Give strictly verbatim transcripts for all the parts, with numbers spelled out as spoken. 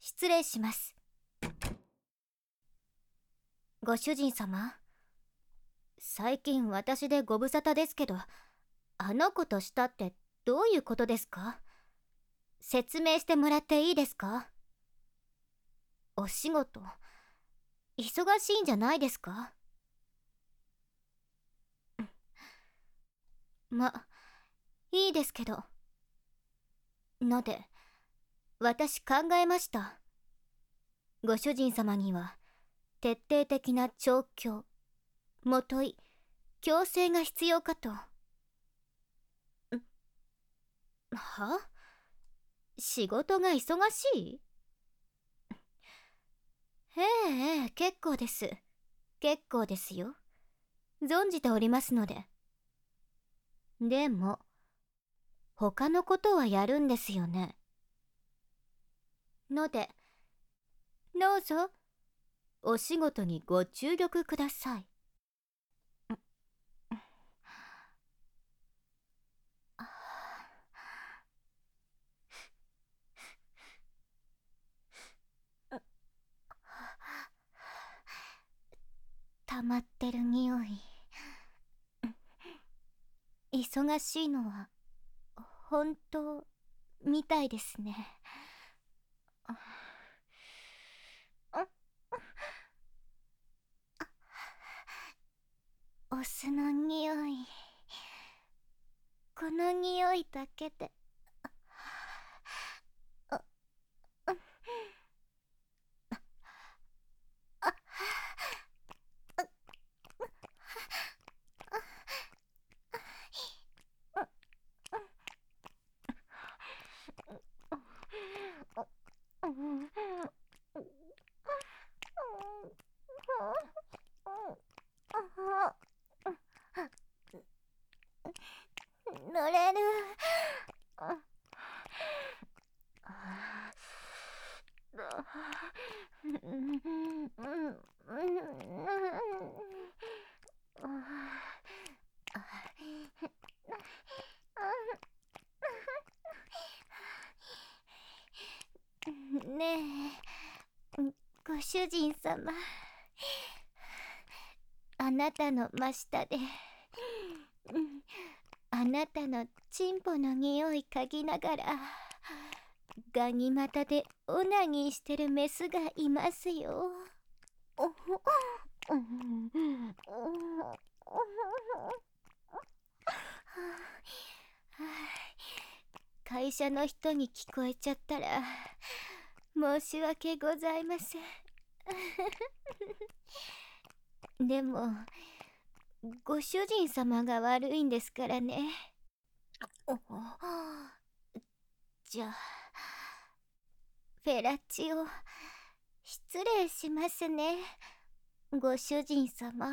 失礼します。ご主人様、最近私でご無沙汰ですけど、あの子としたってどういうことですか？説明してもらっていいですか？お仕事忙しいんじゃないですか？ま、いいですけど。ので、私考えました。ご主人様には徹底的な調教、もとい、矯正が必要かと。んは？仕事が忙しい？ええええ、結構です。結構ですよ。存じておりますので。でも、他のことはやるんですよね。ので、どうぞ、お仕事にご注力ください。溜まってる匂い。忙しいのは本当みたいですね。お酢の匂い。この匂いだけで。乗れる。ねえ、ご主人様、あなたの真下で、あなたのチンポの匂い嗅ぎながらガニ股でオナニーしてるメスがいますよ。会社の人に聞こえちゃったら申し訳ございません。でもご主人様が悪いんですからね。じゃあフェラチオ失礼しますね、ご主人様。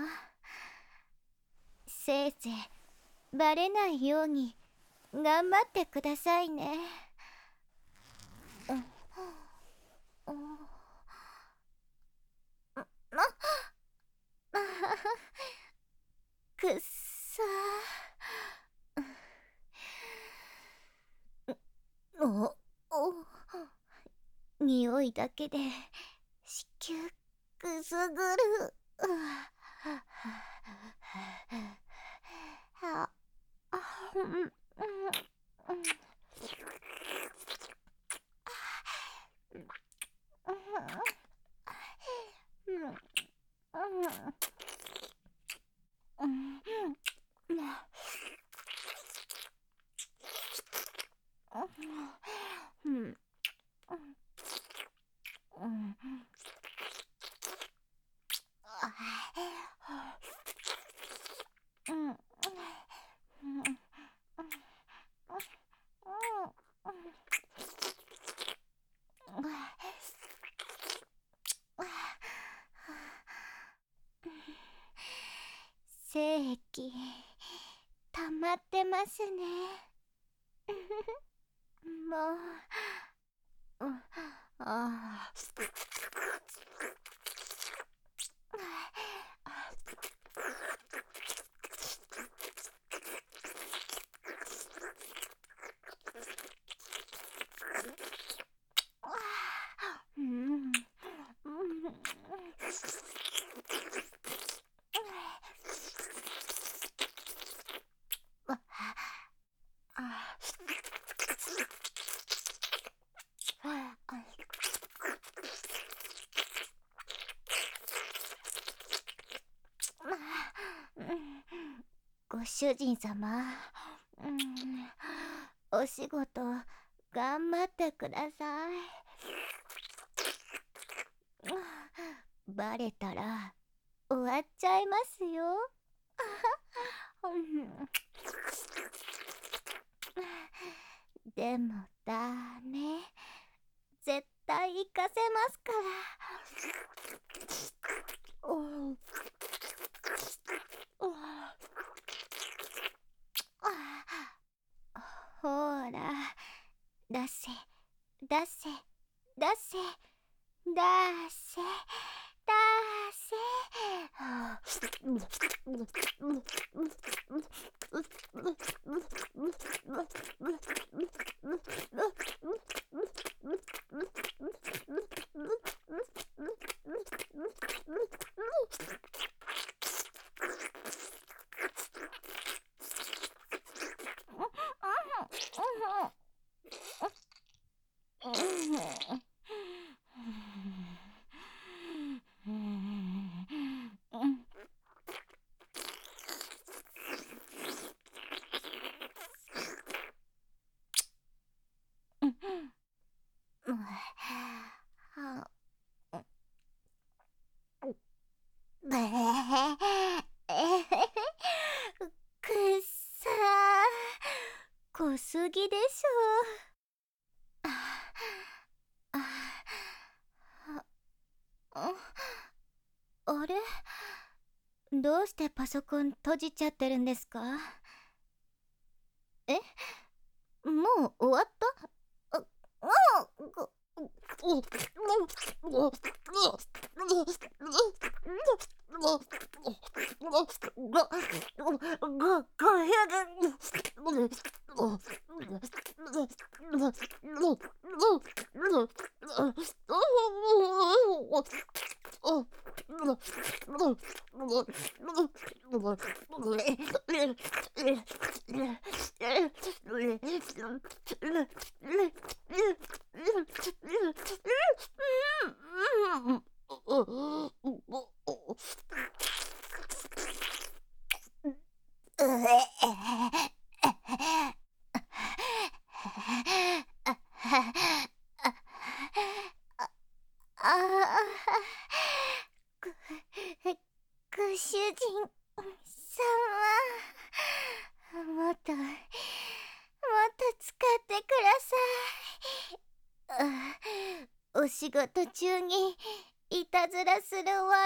せいぜいバレないように頑張ってくださいね。くっさー。おお、匂いだけで子宮くすぐる。ああ、うんうん。精液溜まってますね。もう、うん、ああ。うん、 主人様、うん、お仕事頑張ってください。バレたら終わっちゃいますよ。でもダメ、絶対行かせますから。ほら、出せ出せ出せ出せ出せ。くっさー、濃すぎでしょ。あああれ、どうしてパソコン閉じちゃってるんですか？え、もう終わった？あ、あごご主人様、もっともっと使ってください。あ、お仕事中にいたずらする悪い女を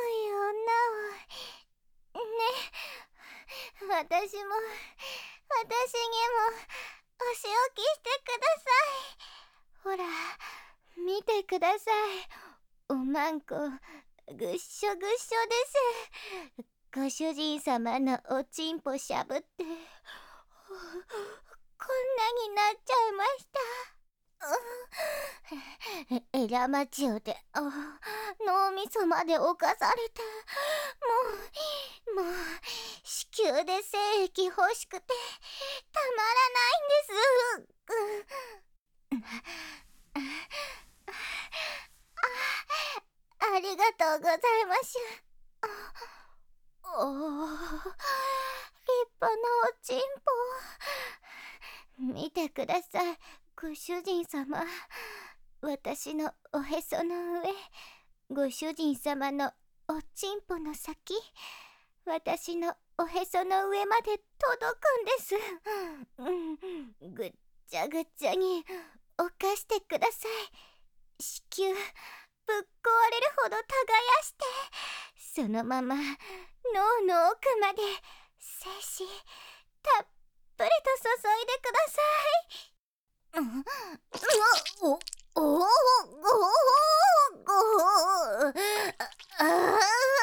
ね、私も私にもお仕置きしてください。ほら見てください、おまんこぐっしょぐっしょです。ご主人様のおちんぽしゃぶってこんなになっちゃいました。エラマチオで脳みそまで侵されて、もうもう子宮で精液欲しくてたまらないんです。ありがとうございます。おお、立派なおちんぽ。見てください、ご主人様。私のおへその上、ご主人様のおちんぽの先、私のおへその上まで届くんです。ぐっちゃぐちゃに犯してください。子宮ぶっ壊れるほど耕して、そのまま脳の奥まで精子たっぷりと注いでください。うん、おおおごごああ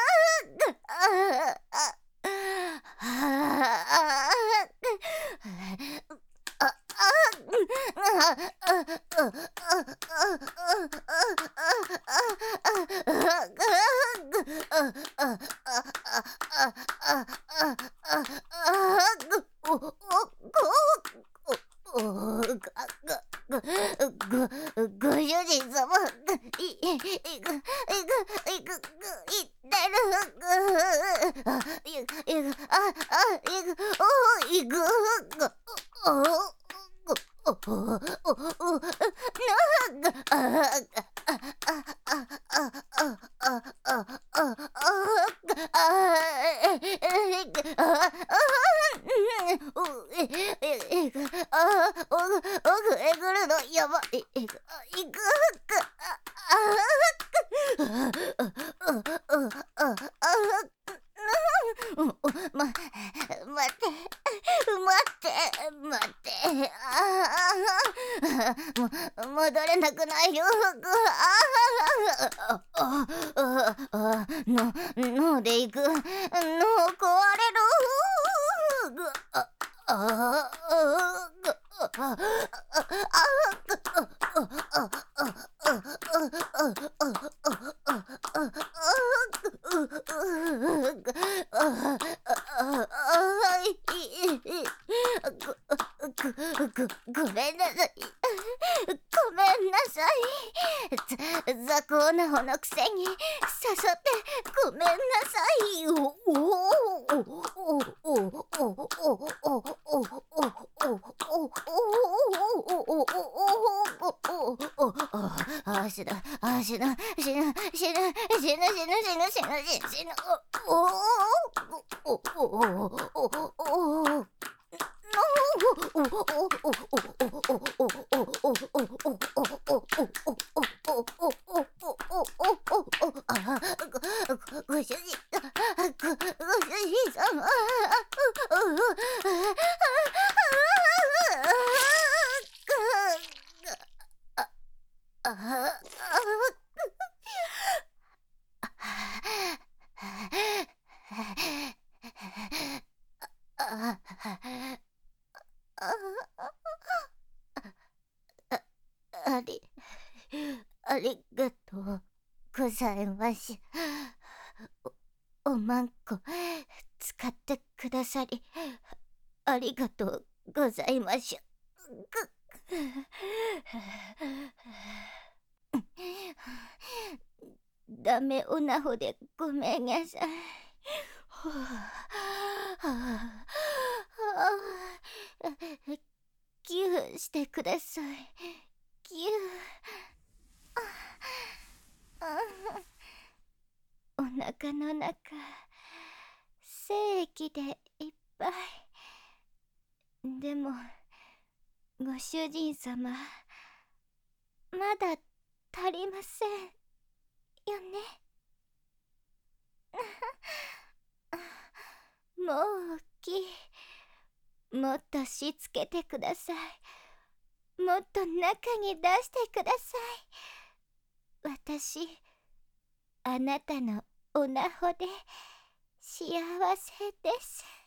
ご主人様、い、い、い、い、い、い、い、い、い、い、い、あ、い、い、あ、あ、い、おおおおおなあああま、待って待って待ってああも戻れなくないよああああの脳で行く脳壊れるあああごめんなさい。ごめんなさい。雑魚なほのくせに誘ってごめんなさい。おおおおあ死ぬあ死ぬ死ぬ死ぬ死ぬ死ぬ死ぬ死ぬ死ぬ死ぬおおおおおおご主人ご主人様ありありがとうございます。お、おまんこ使ってくださりありがとうございましゅ。ダメおなほでごめんなさい。ギューしてください。ギュー。お腹の中精液でいっぱい。でもご主人様まだ足りませんよね。もう大きい。もっとしつけてください。もっと中に出してください。私あなたのおなほで幸せです。